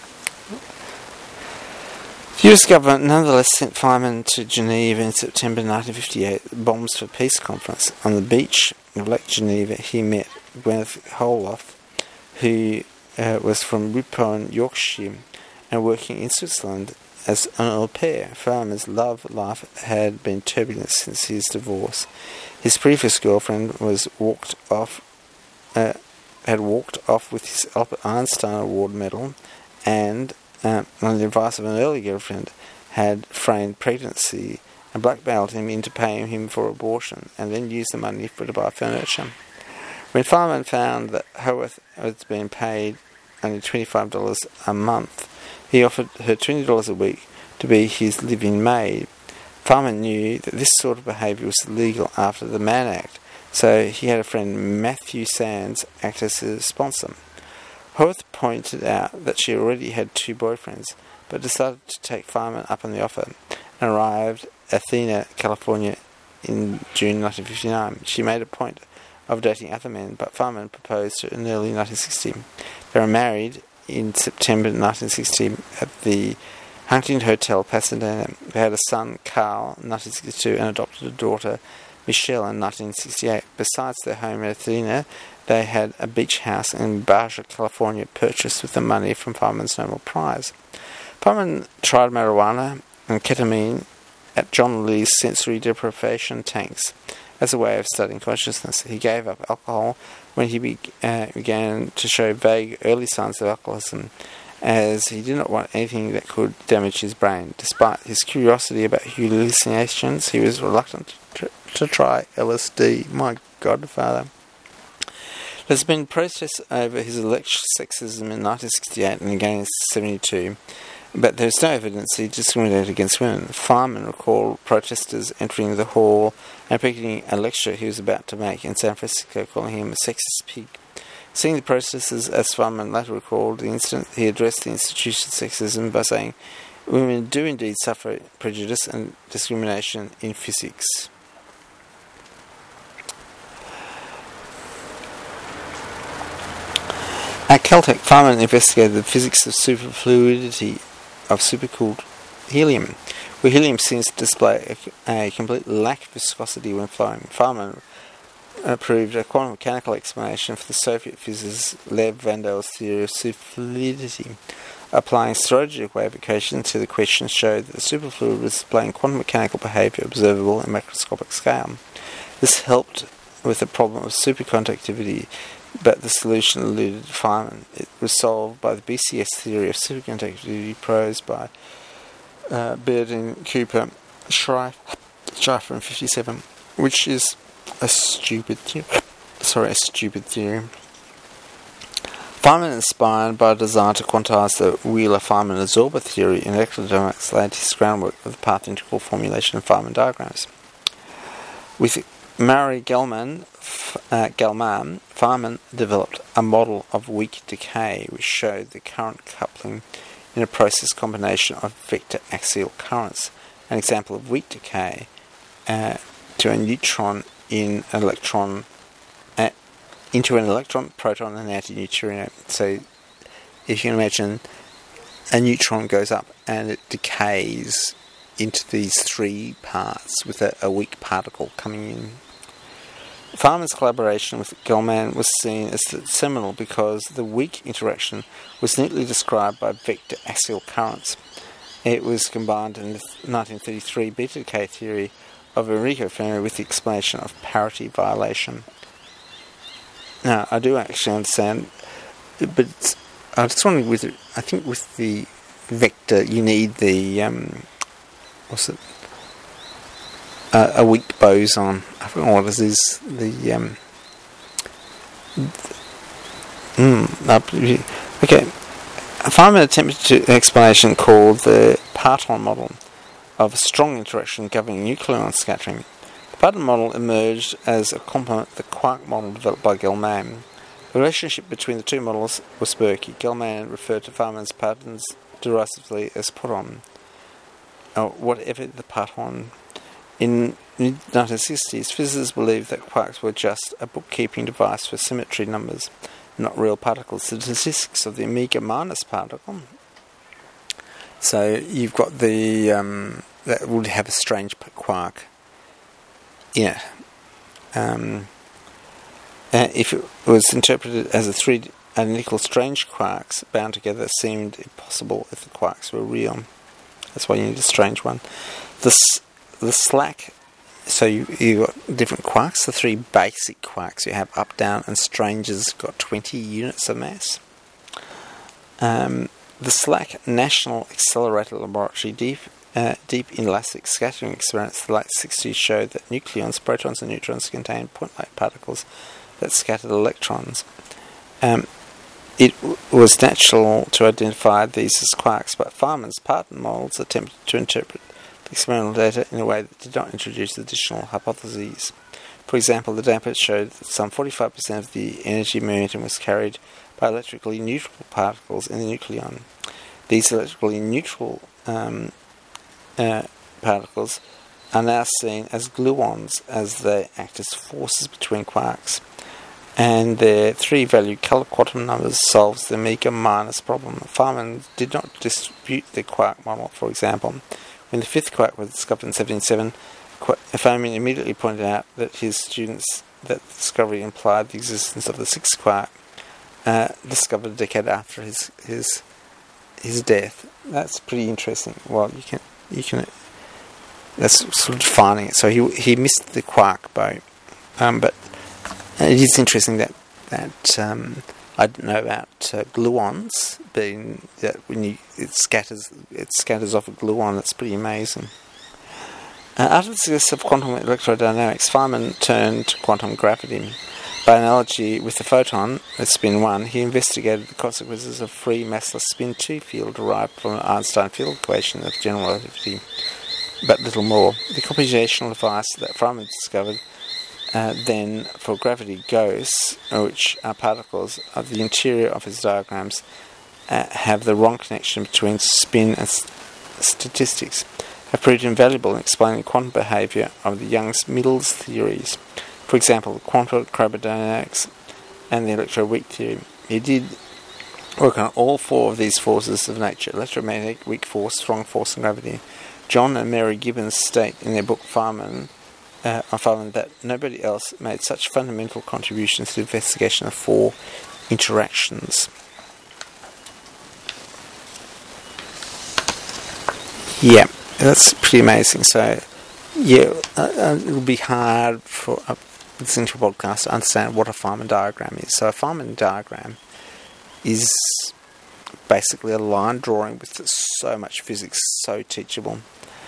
The U S government nonetheless sent Fireman to Geneva in September nineteen fifty-eight at the Bombs for Peace conference. On the beach of Lake Geneva, he met Gwyneth Holoff, who uh, was from Ripon, Yorkshire, and working in Switzerland as an au pair. Fireman's love life had been turbulent since his divorce. His previous girlfriend was walked off, uh, had walked off with his Albert Einstein Award medal, and Uh, on the advice of an early girlfriend, had feigned pregnancy and blackmailed him into paying him for abortion, and then used the money for to buy furniture. When Fireman found that Howarth was being paid only twenty-five dollars a month, he offered her twenty dollars a week to be his living maid. Fireman knew that this sort of behaviour was illegal after the Mann Act, so he had a friend, Matthew Sands, act as his sponsor. Howarth pointed out that she already had two boyfriends, but decided to take Fireman up on the offer, and arrived at Athena, California in June nineteen fifty-nine. She made a point of dating other men, but Fireman proposed to her in early nineteen sixty. They were married in September nineteen sixty at the Huntington Hotel, Pasadena. They had a son, Carl, in nineteen sixty-two, and adopted a daughter, Michelle, in nineteen sixty-eight. Besides their home in Athena, they had a beach house in Baja, California, purchased with the money from Fireman's Nobel Prize. Fireman tried marijuana and ketamine at John Lee's sensory deprivation tanks as a way of studying consciousness. He gave up alcohol when he be, uh, began to show vague early signs of alcoholism, as he did not want anything that could damage his brain. Despite his curiosity about hallucinations, he was reluctant to, to try L S D. My Godfather. There's been protests over his alleged sexism in nineteen sixty-eight and again in seventy-two, but there's no evidence he discriminated against women. Fireman recalled protesters entering the hall and picketing a lecture he was about to make in San Francisco, calling him a sexist pig. Seeing the protesters, as Fireman later recalled the incident, he addressed the institution's sexism by saying, "Women do indeed suffer prejudice and discrimination in physics." At Caltech, Fireman investigated the physics of superfluidity of supercooled helium, where helium seems to display a, a complete lack of viscosity when flowing. Fireman proved a quantum mechanical explanation for the Soviet physicist Lev Vandal's theory of superfluidity. Applying Schrödinger wave equations to the question showed that the superfluid was displaying quantum mechanical behaviour observable in macroscopic scale. This helped with the problem of superconductivity, but the solution eluded Fireman. It was solved by the B C S theory of superconductivity proposed by uh, Bearden, Cooper, Schrieffer in fifty-seven, which is a stupid theory. Sorry, a stupid theory. Fireman, inspired by a desire to quantize the Wheeler-Fireman absorber theory in electrodynamics, laid his groundwork for the path integral formulation of Fireman diagrams. With Murray Gell-Mann, uh, Gell-Mann, Fireman developed a model of weak decay which showed the current coupling in a process combination of vector axial currents. An example of weak decay uh, to a neutron in an electron uh, into an electron, proton, and antineutrino. So, if you can imagine, a neutron goes up and it decays into these three parts with a, a weak particle coming in. Farman's collaboration with Gell-Mann was seen as seminal because the weak interaction was neatly described by vector axial currents. It was combined in the nineteen thirty-three beta decay theory of Enrico Fermi with the explanation of parity violation. Now, I do actually understand, but it's, I just wondering, with I think with the vector you need the um, what's it? Uh, a weak boson. I forgot what it is. The um. Mm, okay. Feynman attempted to an explanation called the Parton model of a strong interaction governing nucleon scattering. The Parton model emerged as a complement to the quark model developed by Gell-Mann. The relationship between the two models was murky. Gell-Mann referred to Feynman's patterns derisively as Parton, or whatever the Parton. In the nineteen sixties, physicists believed that quarks were just a bookkeeping device for symmetry numbers, not real particles. The statistics of the omega minus particle. So you've got the um, that would have a strange quark in it. Um, uh, if it was interpreted as a three identical strange quarks bound together, seemed impossible if the quarks were real. That's why you need a strange one. This the slack. So you you got different quarks. The three basic quarks you have up, down, and stranges got twenty units of mass. Um, the SLAC National Accelerator Laboratory deep uh, deep inelastic scattering experiments in the late sixties showed that nucleons, protons, and neutrons contain point-like particles that scattered electrons. Um, it w- was natural to identify these as quarks, but Feynman's Parton models attempted to interpret the experimental data in a way that did not introduce additional hypotheses. For example, the data showed that some forty-five percent of the energy momentum was carried by electrically neutral particles in the nucleon. These electrically neutral um, uh, particles are now seen as gluons as they act as forces between quarks, and their three-value color quantum numbers solves the omega minus problem. Feynman did not dispute the quark model, for example. When the fifth quark was discovered in seventeen seventy-seven, Feynman immediately pointed out that his students that the discovery implied the existence of the sixth quark, uh, discovered a decade after his his his death. That's pretty interesting. Well, you can you can that's sort of defining it. So he he missed the quark boat, um, but it is interesting that that um, I didn't know about uh, gluons being that when you it scatters it scatters off a gluon. That's pretty amazing. Uh, after the success of quantum electrodynamics, Feynman turned to quantum gravity. By analogy with the photon, at spin one, he investigated the consequences of free massless spin two field derived from an Einstein field equation of general relativity, but little more. The computational device that Feynman discovered uh, then for gravity ghosts, which are particles of the interior of his diagrams, uh, have the wrong connection between spin and st- statistics, have proved invaluable in explaining quantum behaviour of the Young's-Middles theories. For example, the quantum chromodynamics and the electroweak theory. He did work on all four of these forces of nature: electromagnetic, weak force, strong force, and gravity. John and Mary Gibbons state in their book Feynman, uh, on Feynman that nobody else made such fundamental contributions to the investigation of four interactions. Yeah, that's pretty amazing. So, yeah, uh, it'll be hard for a listening to a podcast to understand what a Feynman diagram is. So a Feynman diagram is basically a line drawing with so much physics, so teachable.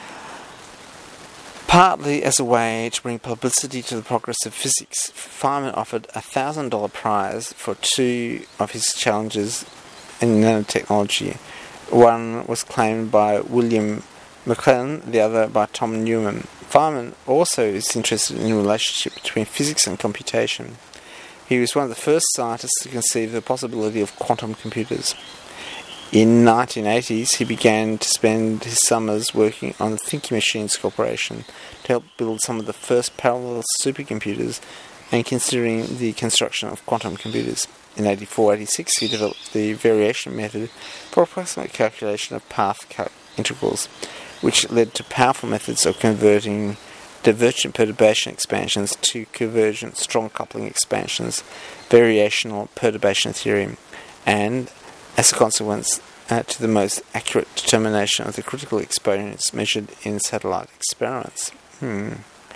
Partly as a way to bring publicity to the progress of physics, Feynman offered a one thousand dollars prize for two of his challenges in nanotechnology. One was claimed by William McLellan, the other by Tom Newman. Feynman also is interested in the relationship between physics and computation. He was one of the first scientists to conceive the possibility of quantum computers. In the nineteen eighties, he began to spend his summers working on the Thinking Machines Corporation to help build some of the first parallel supercomputers and considering the construction of quantum computers. In eighty-four eighty-six, he developed the variation method for approximate calculation of path cal- integrals, which led to powerful methods of converting divergent perturbation expansions to convergent strong coupling expansions, variational perturbation theory, and, as a consequence, uh, to the most accurate determination of the critical exponents measured in satellite experiments. Hmm.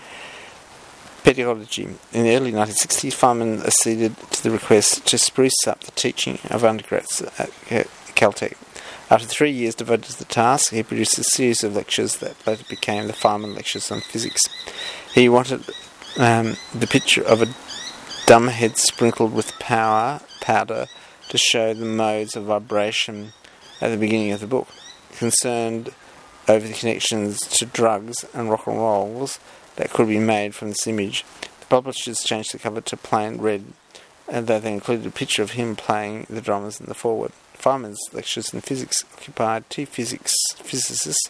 Pedagogy. In the early nineteen sixties, Feynman acceded to the request to spruce up the teaching of undergrads at Caltech. After three years devoted to the task, he produced a series of lectures that later became the Feynman Lectures on Physics. He wanted um, the picture of a dumb head sprinkled with power powder to show the modes of vibration at the beginning of the book. Concerned over the connections to drugs and rock and rolls that could be made from this image, the publishers changed the cover to plain red, and though they included a picture of him playing the drummers in the foreword. Feynman's lectures in physics occupied two physics physicists,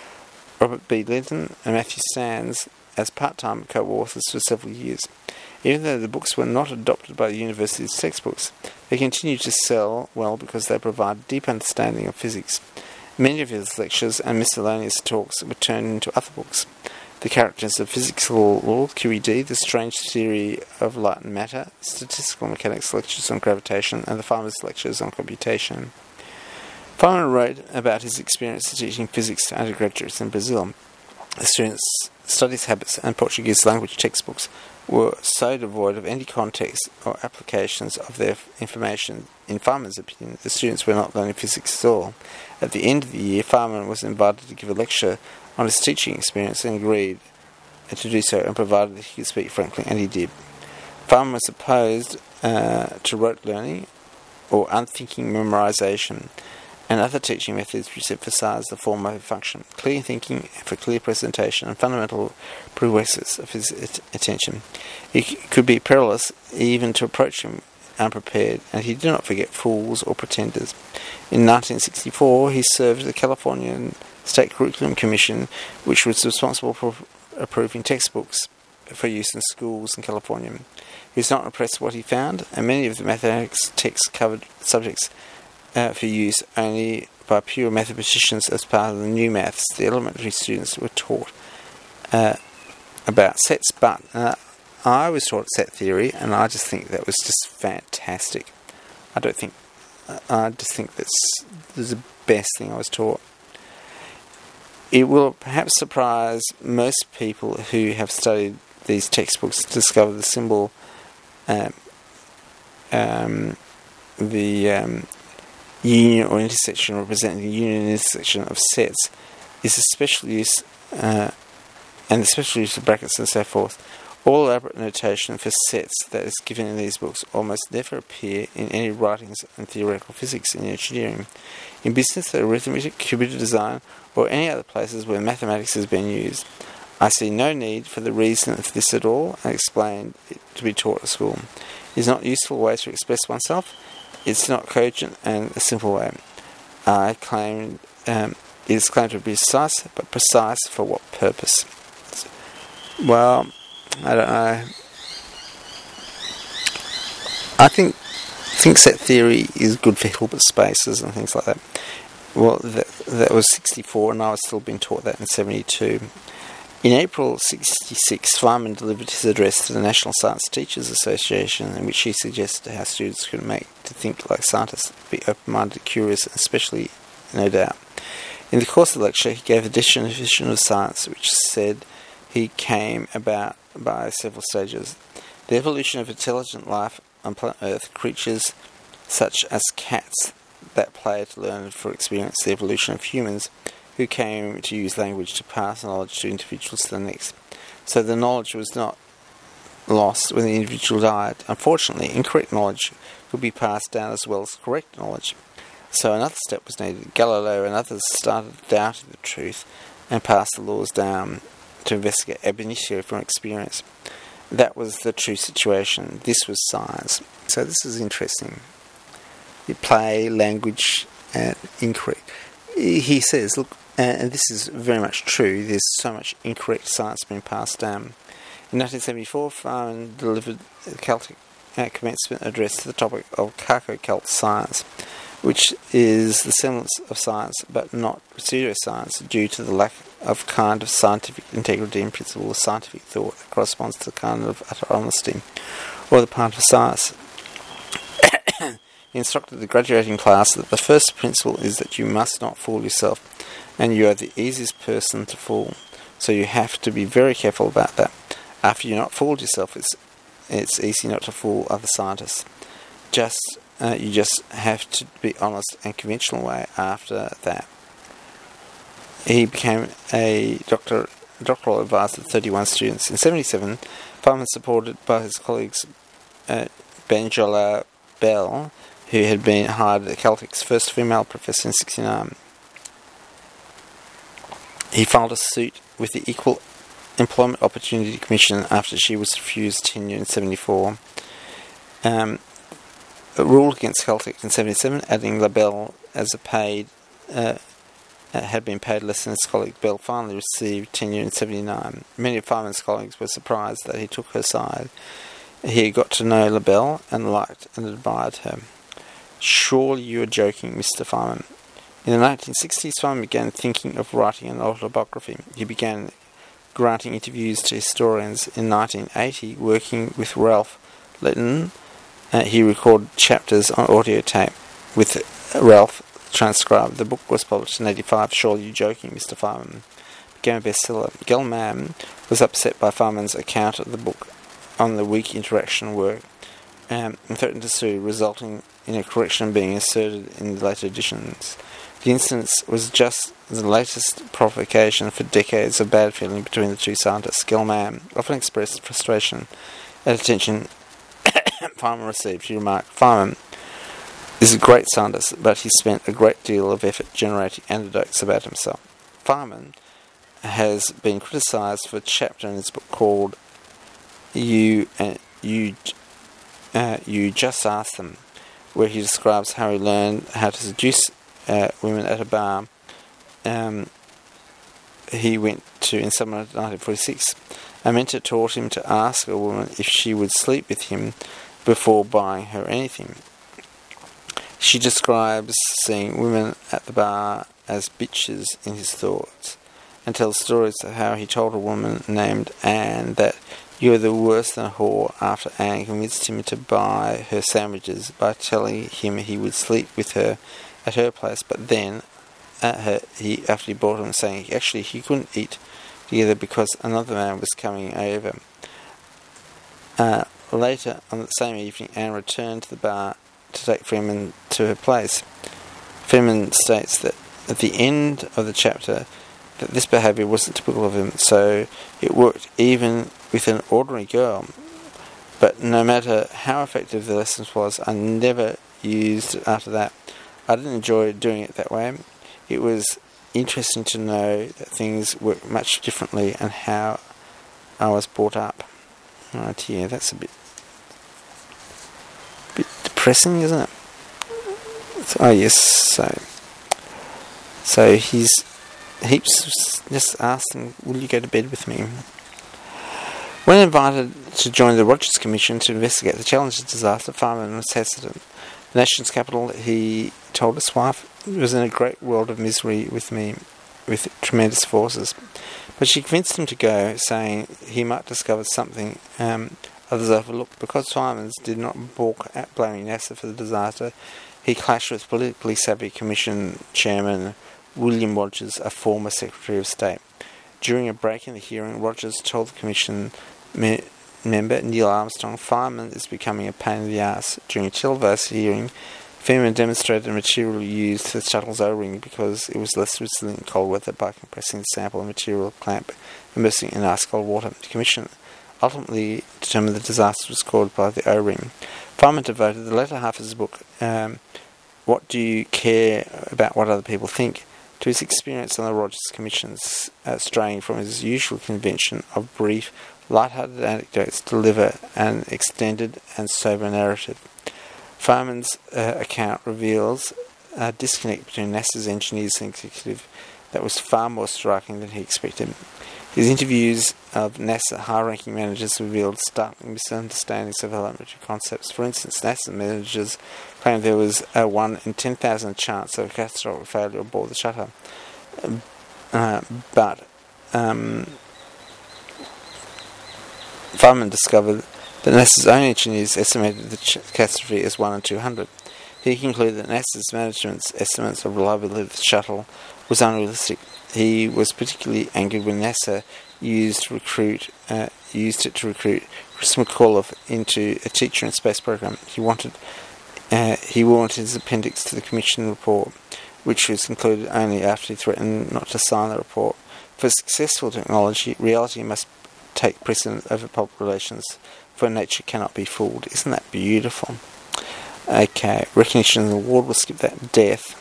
Robert B. Linton and Matthew Sands, as part-time co-authors for several years. Even though the books were not adopted by the university's textbooks, they continued to sell well because they provide deep understanding of physics. Many of his lectures and miscellaneous talks were turned into other books. The Characters of Physical Law, Q E D, The Strange Theory of Light and Matter, Statistical Mechanics Lectures on Gravitation, and the Feynman's Lectures on Computation. Feynman wrote about his experience teaching physics to undergraduates in Brazil. The students' studies habits and Portuguese language textbooks were so devoid of any context or applications of their information. In Feynman's opinion, the students were not learning physics at all. At the end of the year, Feynman was invited to give a lecture on his teaching experience and agreed to do so, and provided that he could speak frankly, and he did. Feynman was opposed uh, to rote learning or unthinking memorization and other teaching methods which emphasize the form-over function, clear thinking for clear presentation, and fundamental prerequisites of his at- attention. It could be perilous even to approach him unprepared, and he did not forget fools or pretenders. In nineteen sixty-four, he served the California State Curriculum Commission, which was responsible for approving textbooks for use in schools in California. He was not impressed with what he found, and many of the mathematics texts covered subjects uh, for use only by pure mathematicians as part of the new maths. The elementary students were taught uh, about sets, but uh, I was taught set theory, and I just think that was just fantastic. I don't think, I just think that's, that's the best thing I was taught. It will perhaps surprise most people who have studied these textbooks to discover the symbol, um, um, the um, union or intersection representing the union and intersection of sets is a special use, uh, and the special use of brackets and so forth. All elaborate notation for sets that is given in these books almost never appear in any writings on theoretical physics and engineering. In business, arithmetic, computer design, or any other places where mathematics has been used, I see no need for the reason of this at all, and explain it to be taught at school. It is not a useful way to express oneself. It's not cogent and a simple way. I claim um, it is claimed to be precise, but precise for what purpose? Well, I don't know. I think think set theory is good for Hilbert spaces and things like that. Well, that, that was sixty-four, and I was still being taught that in seventy-two. In April sixty-six, Feynman delivered his address to the National Science Teachers Association, in which he suggested how students could make to think like scientists, be open-minded, curious, and especially, no doubt. In the course of the lecture, he gave a definition of science, which said he came about by several stages. The evolution of intelligent life on planet Earth, creatures such as cats that play to learn for experience, the evolution of humans who came to use language to pass knowledge to individuals to the next. So the knowledge was not lost when the individual died. Unfortunately, incorrect knowledge could be passed down as well as correct knowledge. So another step was needed. Galileo and others started doubting the truth and passed the laws down to investigate ab initio from experience. That was the true situation. This was science. So this is interesting. You play, language, and incorrect. He says, look, and this is very much true, there's so much incorrect science being passed down. In nineteen seventy-four, Feynman delivered the Celtic uh, commencement address to the topic of Carco-Celt science, which is the semblance of science but not pseudoscience due to the lack of kind of scientific integrity and principle of scientific thought that corresponds to the kind of utter honesty or the part of science. He instructed the graduating class that the first principle is that you must not fool yourself, and you are the easiest person to fool, so you have to be very careful about that. After you're not fooled yourself, it's it's easy not to fool other scientists. Just uh, you just have to be honest and conventional way after that. He became a doctor, doctoral advisor to thirty-one students. In seventy-seven, Feynman, supported by his colleagues uh, Benjola Bell, who had been hired at Caltech's first female professor in sixty-nine. He filed a suit with the Equal Employment Opportunity Commission after she was refused tenure in seventy-four. Um, ruled against Caltech in seventy-seven, adding LaBelle as a paid, uh, had been paid less than his colleague. Bell finally received tenure in seventy-nine. Many of Feynman's colleagues were surprised that he took her side. He got to know LaBelle and liked and admired her. Surely you are joking, Mister Feynman. In the nineteen sixties, Feynman began thinking of writing an autobiography. He began granting interviews to historians. In nineteen eighty, working with Ralph Litton, uh, he recorded chapters on audio tape with Ralph transcribed. The book was published in eighty-five. Surely you joking, Mister Feynman. Became a bestseller. Gell Mann was upset by Feynman's account of the book on the weak interaction work um, and threatened to sue, resulting in a correction being inserted in the later editions. The incident was just the latest provocation for decades of bad feeling between the two scientists. Gell Mann often expressed frustration at attention Feynman received. He remarked, Feynman is a great scientist, but he spent a great deal of effort generating anecdotes about himself. Feynman has been criticised for a chapter in his book called You uh, You uh, You Just Ask Them, where he describes how he learned how to seduce uh, women at a bar um, he went to in summer of nineteen forty-six. A mentor taught him to ask a woman if she would sleep with him before buying her anything. She describes seeing women at the bar as bitches in his thoughts, and tells stories of how he told a woman named Anne that you are the worse than a whore after Anne convinced him to buy her sandwiches by telling him he would sleep with her at her place, but then at her, he after he bought them saying actually he couldn't eat together because another man was coming over. Uh, later on the same evening, Anne returned to the bar to take Feynman to her place. Feynman states that at the end of the chapter that this behaviour wasn't typical of him, so it worked even with an ordinary girl. But no matter how effective the lessons was, I never used it after that. I didn't enjoy doing it that way. It was interesting to know that things work much differently and how I was brought up. Right, yeah, that's a bit, bit depressing, isn't it? So, oh yes, so so he's heaps just asked him, will you go to bed with me? When invited to join the Rogers Commission to investigate the Challenger disaster, Feynman was hesitant. The nation's capital, he told his wife, was in a great world of misery with me, with tremendous forces. But she convinced him to go, saying he might discover something um, others overlooked. Because Feynman did not balk at blaming NASA for the disaster, he clashed with politically savvy Commission Chairman William Rogers, a former Secretary of State. During a break in the hearing, Rogers told the Commission me- member Neil Armstrong, Feynman is becoming a pain in the ass. During a televised hearing, Feynman demonstrated the material used for the shuttle's O-ring because it was less resilient in cold weather by compressing the sample of material clamp immersing in ice cold water. The Commission ultimately determined the disaster was caused by the O-ring. Feynman devoted the latter half of his book, um, What Do You Care About What Other People Think?, to his experience on the Rogers Commissions, uh, straying from his usual convention of brief, light-hearted anecdotes to deliver an extended and sober narrative. Feynman's uh, account reveals a disconnect between NASA's engineers and executive that was far more striking than he expected. His interviews of NASA high-ranking managers revealed startling misunderstandings of elementary concepts. For instance, NASA managers claimed there was a one in ten thousand chance of a catastrophic failure aboard the shuttle. Uh, but um, Feynman discovered that NASA's own engineers estimated the ch- catastrophe as one in two hundred. He concluded that NASA's management's estimates of reliability of the shuttle was unrealistic. He was particularly angered when NASA used recruit uh, used it to recruit Chris McAuliffe into a teacher in space program. He wanted uh, he wanted his appendix to the commission report, which was included only after he threatened not to sign the report. For successful technology, reality must take precedence over public relations, for nature cannot be fooled. Isn't that beautiful? Okay, recognition of the award, we'll skip that. Death.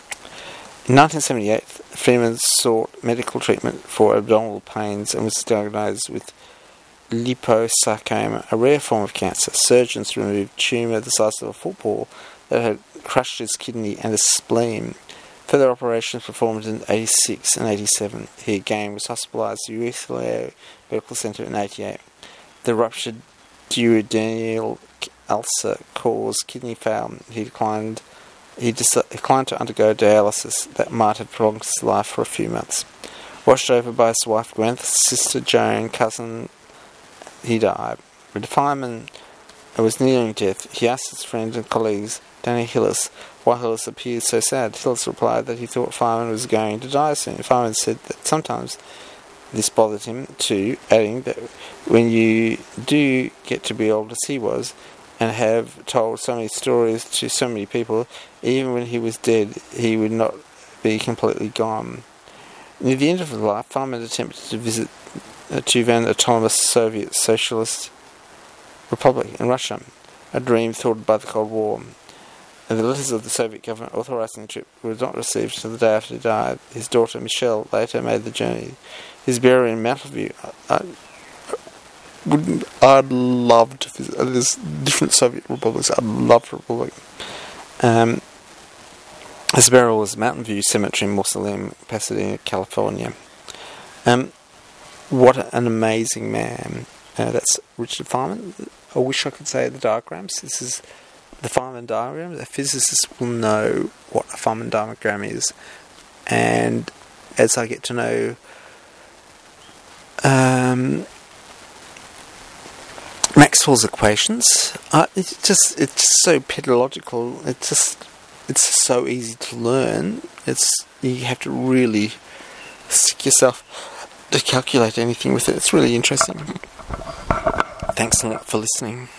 In nineteen seventy-eight, Freeman sought medical treatment for abdominal pains and was diagnosed with liposarcoma, a rare form of cancer. Surgeons removed a tumour the size of a football that had crushed his kidney and his spleen. Further operations performed in eighty-six and eighty-seven. He again was hospitalised at U C L A Medical Centre in eighty-eight. The ruptured duodenal ulcer caused kidney failure. He declined He declined to undergo dialysis that might have prolonged his life for a few months. Washed over by his wife Gwyneth, sister Joan, cousin, he died. When Feynman was nearing death, he asked his friend and colleagues, Danny Hillis, why Hillis appeared so sad. Hillis replied that he thought Feynman was going to die soon. Feynman said that sometimes this bothered him too, adding that when you do get to be old as he was, and have told so many stories to so many people, even when he was dead, he would not be completely gone. Near the end of his life, Feynman attempted to visit the Tuvan autonomous Soviet Socialist Republic in Russia, a dream thwarted by the Cold War. And the letters of the Soviet government authorising the trip were not received until the day after he died. His daughter Michelle later made the journey. His burial in Mountain View. I, I wouldn't, I'd love to visit. There's different Soviet republics. I'd love to republic. Um, his burial was Mountain View Cemetery Mausoleum, Pasadena, California. Um, what an amazing man. Uh, that's Richard Feynman. I wish I could say the diagrams. This is the Feynman diagram. A physicist will know what a Feynman diagram is. And as I get to know um, Maxwell's equations, uh, it's just it's so pedagogical. It's just it's so easy to learn. It's you have to really stick yourself to calculate anything with it. It's really interesting. Thanks a lot for listening.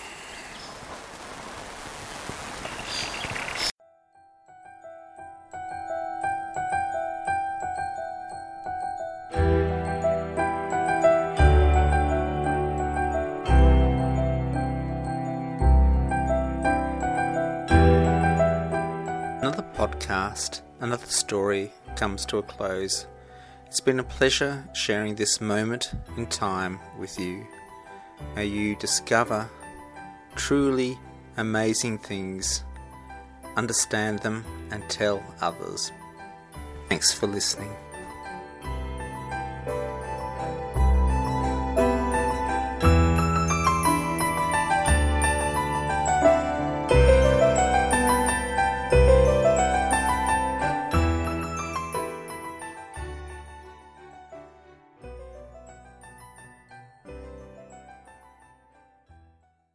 Another podcast, another story comes to a close. It's been a pleasure sharing this moment in time with you. May you discover truly amazing things, understand them, and tell others. Thanks for listening.